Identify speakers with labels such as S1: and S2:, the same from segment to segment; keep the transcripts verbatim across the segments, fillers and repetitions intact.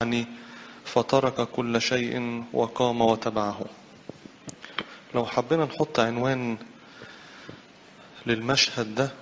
S1: يعني فترك كل شيء وقام وتبعه. لو حبينا نحط عنوان للمشهد ده،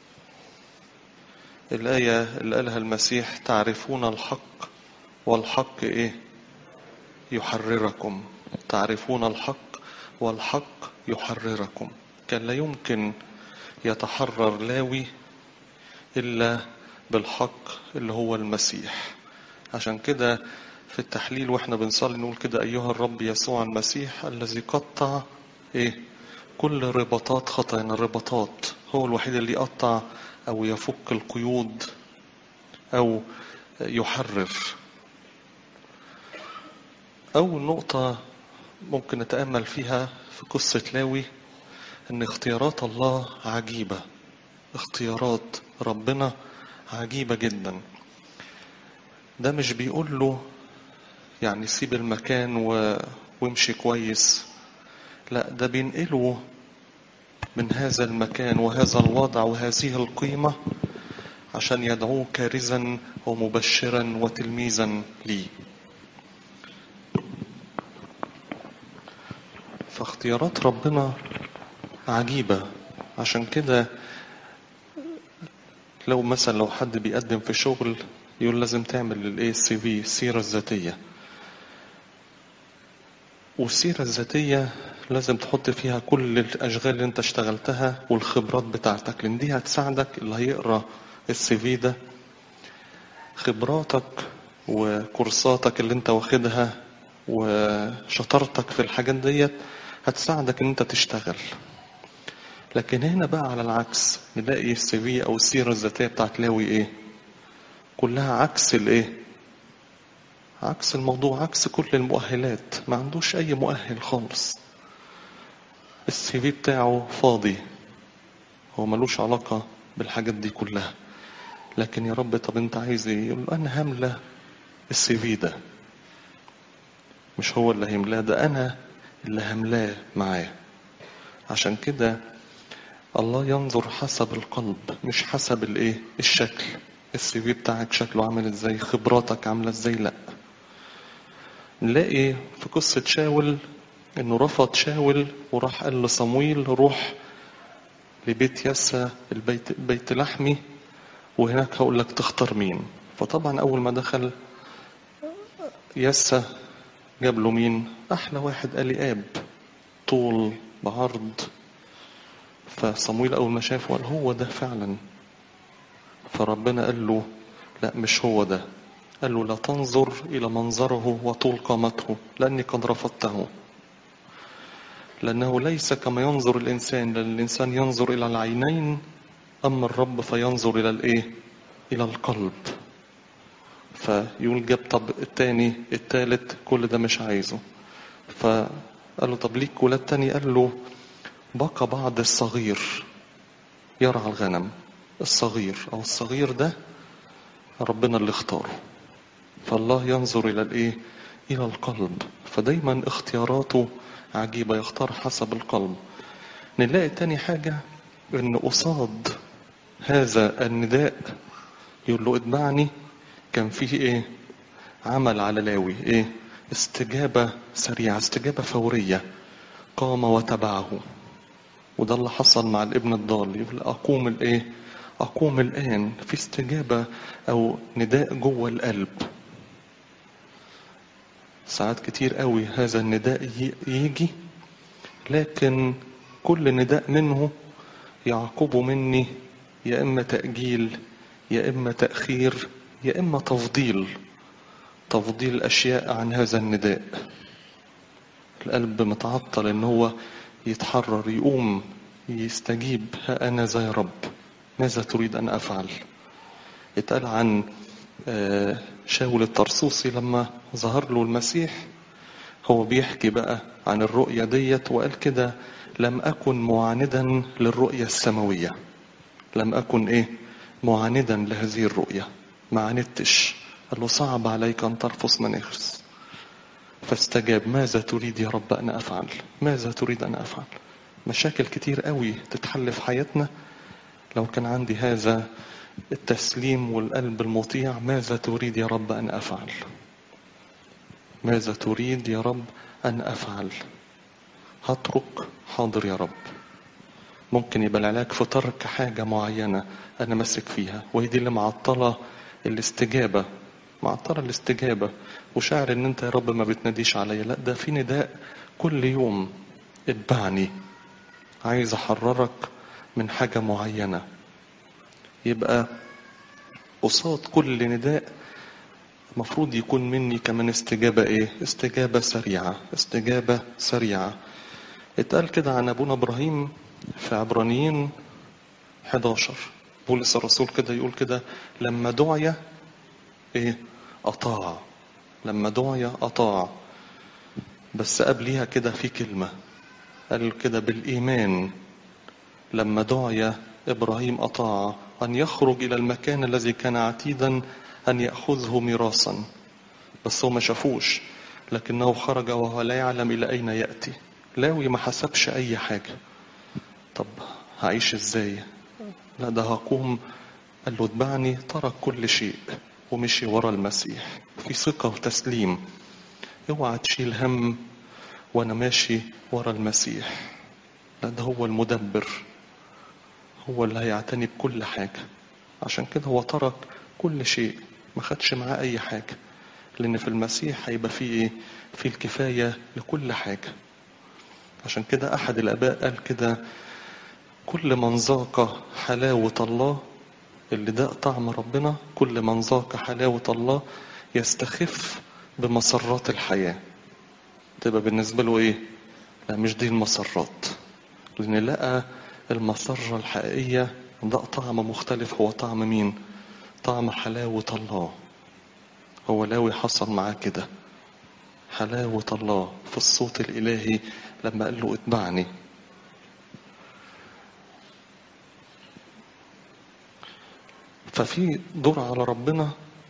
S1: الآية اللي قالها المسيح: تعرفون الحق والحق إيه؟ يحرركم. تعرفون الحق والحق يحرركم. كان لا يمكن يتحرر لاوي إلا بالحق اللي هو المسيح. عشان كده في التحليل واحنا بنصلي نقول كده: أيها الرب يسوع المسيح الذي قطع إيه؟ كل رباطات خطايانا. الرباطات هو الوحيد اللي يقطع أو يفك القيود أو يحرر. أول نقطة ممكن نتأمل فيها في قصة لاوي إن اختيارات الله عجيبة. اختيارات ربنا عجيبة جدا. ده مش بيقول له يعني سيب المكان و... وامشي كويس، لا، ده بينقله من هذا المكان وهذا الوضع وهذه القيمة عشان يدعوه كارزا ومبشرا وتلميذا لي. فاختيارات ربنا عجيبة. عشان كده لو مثلا لو حد بيقدم في شغل يقول لازم تعمل الايه السي في، السيرة الذاتية. والسيرة الذاتية لازم تحط فيها كل الأشغال اللي انت اشتغلتها والخبرات بتاعتك، لأن دي هتساعدك اللي هيقرأ السي في ده. خبراتك وكورساتك اللي انت واخدها وشطارتك في الحاجات ديت هتساعدك ان انت تشتغل. لكن هنا بقى على العكس نلاقي السي في او السيرة الذاتية بتاعت لاوي ايه؟ كلها عكس الايه؟ عكس الموضوع، عكس كل المؤهلات. ما عندوش اي مؤهل خالص. السي في بتاعه فاضي، هو ملوش علاقة بالحاجات دي كلها. لكن يا رب طب انت عايز ايه؟ يقول انا هملى السي في ده. مش هو اللي هملاه، ده انا اللي هملاه معاه. عشان كده الله ينظر حسب القلب مش حسب الايه؟ الشكل. السي في بتاعك شكله عامل ازاي، خبراتك عامله ازاي، لا. نلاقي في قصة شاول انه رفض شاول وراح قال لصمويل روح لبيت يسى البيت بيت لحمي وهناك هقول لك تختار مين. فطبعا اول ما دخل يسى جاب له مين؟ احلى واحد، الياب، طول بعرض. فصمويل اول ما شافه قال هو ده فعلا. فربنا قال له لا مش هو ده. قال له لا تنظر الى منظره وطول قامته لاني قد رفضته. لانه ليس كما ينظر الانسان، لان الانسان ينظر الى العينين اما الرب فينظر الى الايه؟ الى القلب. فيقول جاب طب التاني التالت كل ده مش عايزه. فقال له طب ليك ولاد تاني؟ قال له بقى بعض الصغير يرعى الغنم. الصغير او الصغير ده ربنا اللي اختاره. فالله ينظر الى الايه؟ الى القلب. فدايما اختياراته عجيبة، يختار حسب القلب. نلاقي تاني حاجة ان قصاد هذا النداء يقول له اتبعني كان فيه ايه؟ عمل على لاوي ايه؟ استجابة سريعة، استجابة فورية. قام وتبعه. وده اللي حصل مع الابن الضال. يقول اقوم الايه؟ اقوم الان. في استجابة او نداء جوه القلب. ساعات كتير قوي هذا النداء يجي، لكن كل نداء منه يعقبه مني يا اما تأجيل يا اما تأخير يا اما تفضيل. تفضيل اشياء عن هذا النداء. القلب متعطل ان هو يتحرر يقوم يستجيب. ها انا ذا يا رب ماذا تريد ان افعل. اتقال عن شاول الطرسوسي لما ظهر له المسيح، هو بيحكي بقى عن الرؤية ديت وقال كده لم أكن معاندا للرؤية السماوية. لم أكن إيه؟ معاندا لهذه الرؤية. ما عاندتش. قال له صعب عليك أن ترفض مناخس. فاستجاب ماذا تريد يا رب أن أفعل؟ ماذا تريد أن أفعل؟ مشاكل كتير قوي تتحل في حياتنا لو كان عندي هذا التسليم والقلب المطيع. ماذا تريد يا رب أن أفعل؟ ماذا تريد يا رب أن أفعل؟ هترك، حاضر يا رب. ممكن يبقى العلاج في ترك حاجة معينة أنا ماسك فيها، وهي دي اللي معطلة الاستجابة، معطلة الاستجابة، وشاعر إن أنت يا رب ما بتناديش عليا. لا، ده في نداء كل يوم، اتبعني، عايز أحررك من حاجة معينة. يبقى قصاد كل نداء مفروض يكون مني كمان استجابة ايه؟ استجابة سريعة، استجابة سريعة. اتقال كده عن ابونا ابراهيم في عبرانيين حداشر، بولس الرسول كده يقول كده: لما دعي ايه؟ اطاع. لما دعي اطاع. بس قبليها كده في كلمة، قال كده: بالايمان لما دعي ابراهيم اطاع ان يخرج الى المكان الذي كان عتيدا ان يأخذه ميراثا. بس هو ما شافوش، لكنه خرج وهو لا يعلم إلى أين يأتي. لاوي ما حسبش أي حاجة. طب هعيش إزاي؟ لا، ده هقوم. قال له اتبعني، ترك كل شيء ومشي ورا المسيح في ثقة وتسليم. اوعى تشيل هم وانا ماشي ورا المسيح. لا، ده هو المدبر، هو اللي هيعتني بكل حاجة. عشان كده هو ترك كل شيء، ما خدش معاه أي حاجة، لأن في المسيح هيبقى فيه إيه؟ في الكفاية لكل حاجة. عشان كده أحد الآباء قال كده: كل من ذاق حلاوة الله، اللي ده طعم ربنا، كل من ذاق حلاوة الله يستخف بمسرات الحياة. تبقى بالنسبة له إيه؟ لا، مش دي المسرات، لأن لقى المسرة الحقيقية ده طعم مختلف. هو طعم مين؟ طعم حلاوة الله. هو لاوي حصل معاه كده، حلاوة الله في الصوت الإلهي لما قال له اتبعني. ففي دور على ربنا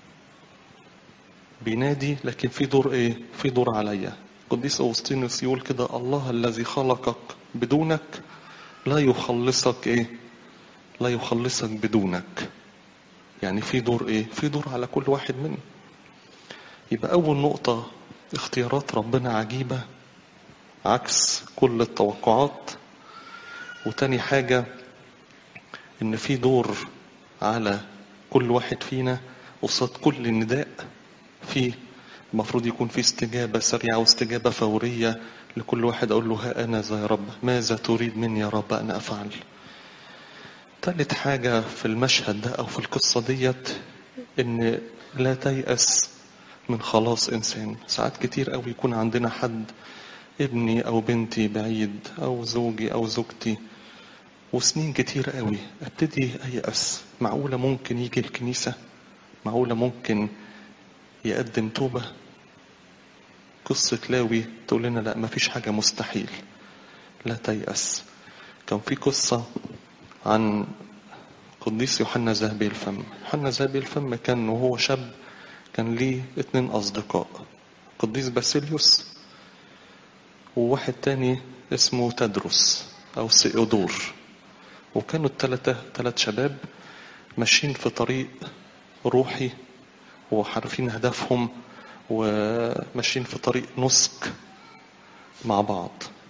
S1: بينادي، لكن في دور ايه؟ في دور عليا. قديس أوسطينوس يقول كده: الله الذي خلقك بدونك لا يخلصك ايه؟ لا يخلصك بدونك. يعني في دور ايه؟ في دور على كل واحد منا. يبقى أول نقطة، اختيارات ربنا عجيبة عكس كل التوقعات. وتاني حاجة، إن في دور على كل واحد فينا قصاد كل نداء. في المفروض يكون في استجابة سريعة واستجابة فورية لكل واحد. أقول له: ها أنا ذا يا رب، ماذا تريد مني يا رب أن أفعل؟ ثالث حاجة في المشهد ده أو في القصة ديت، إن لا تيأس من خلاص إنسان. ساعات كتير قوي يكون عندنا حد، ابني أو بنتي بعيد، أو زوجي أو زوجتي، وسنين كتير قوي ابتدي أيأس. معقولة ممكن يجي الكنيسة؟ معقولة ممكن يقدم توبة؟ قصة لاوي تقول لنا لا، مفيش حاجة مستحيل، لا تيأس. كان في قصة عن قديس يوحنا ذهبي الفم. يوحنا ذهبي الفم كان وهو شاب كان ليه اتنين أصدقاء، قديس باسيليوس وواحد تاني اسمه تدرس أو سيودور. وكانوا التلاتة تلات شباب ماشيين في طريق روحي وعارفين هدفهم وماشيين في طريق نسك مع بعض،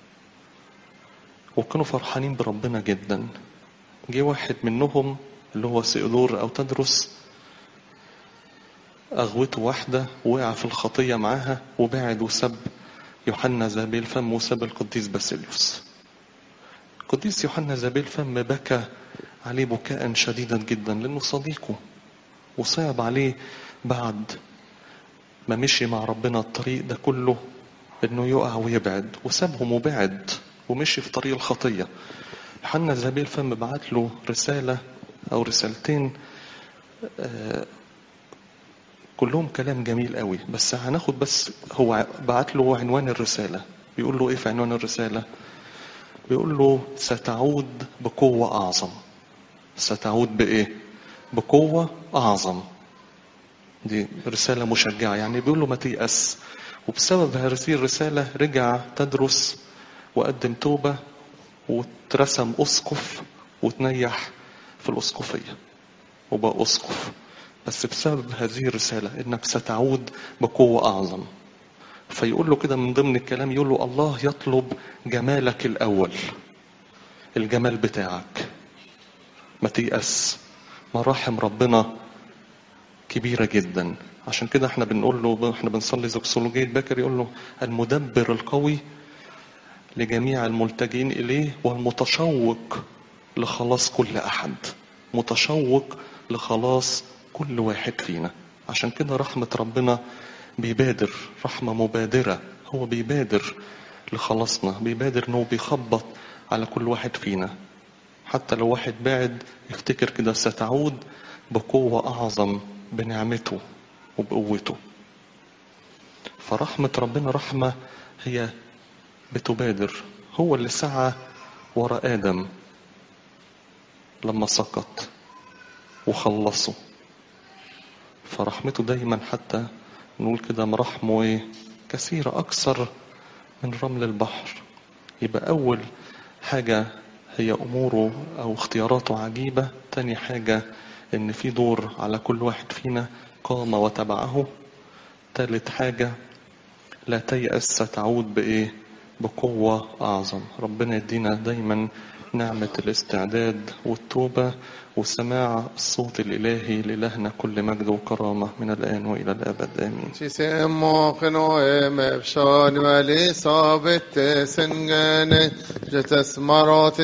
S1: وكانوا فرحانين بربنا جدا. جه واحد منهم اللي هو سيودور أو تدرس، أغوته واحدة، وقع في الخطية معاها وبعد وسب يوحنا ذهبي الفم وسب القديس باسيليوس. القديس يوحنا ذهبي الفم بكى عليه بكاء شديدا جدا، لأنه صديقه، وصعب عليه بعد ما مشي مع ربنا الطريق ده كله انه يقع ويبعد، وسابهم وبعد ومشي في طريق الخطية. يوحنا ذهبي الفم بعت له رسالة او رسالتين، آه كلهم كلام جميل قوي، بس هناخد بس هو بعت له عنوان الرسالة. بيقول له ايه في عنوان الرسالة؟ بيقول له: ستعود بقوة اعظم. ستعود بايه؟ بقوة اعظم. دي رسالة مشجعة، يعني بيقول له ما تيأس. وبسبب هذه الرسالة رجع تدرس وقدم توبة واترسم أسقف وتنيح في الأسقفية وبقى أسقف، بس بسبب هذه الرسالة إنك ستعود بقوة أعظم. فيقول له كده من ضمن الكلام، يقول له الله يطلب جمالك الأول، الجمال بتاعك. ما تيأس، مراحم ربنا كبيرة جدا. عشان كده احنا بنقول له، احنا بنصلي زوكسولوجية باكر، يقول له المدبر القوي لجميع الملتجين إليه والمتشوق لخلاص كل أحد، متشوق لخلاص كل واحد فينا. عشان كده رحمة ربنا بيبادر، رحمة مبادرة، هو بيبادر لخلاصنا، بيبادر انه بيخبط على كل واحد فينا. حتى لو واحد بعد يفتكر كده ستعود بقوة أعظم بنعمته وبقوته. فرحمة ربنا رحمة هي بتبادر. هو اللي سعى وراء آدم لما سقط وخلصه، فرحمته دايما حتى نقول كده مراحمه ايه كثيرة أكثر من رمل البحر. يبقى أول حاجة هي أموره أو اختياراته عجيبة. تاني حاجة إن في دور على كل واحد فينا قام وتبعه. تالت حاجة لا تيأس ستعود بإيه؟ بقوة أعظم. ربنا يدينا دايما نعمة الاستعداد والتوبة وسماع الصوت الإلهي. لإلهنا كل مجد وكرامة من الآن وإلى الأبد آمين.
S2: Sisemo khnoem efshan vali sabit sengene jetes marot